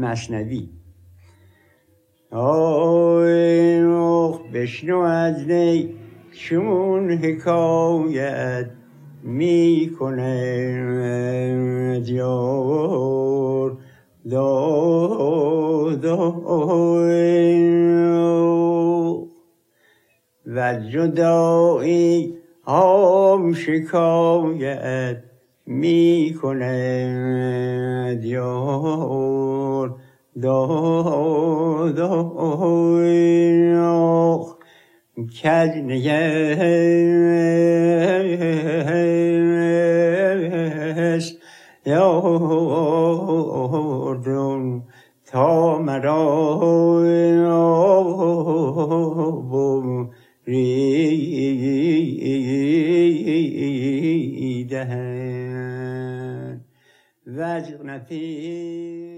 مثنوی. آی بشنو از نی چون حکایت می کند یار و جدایی هم شکایت می کند یار کج نگشت یارم تا مرا بریدند وجه نفی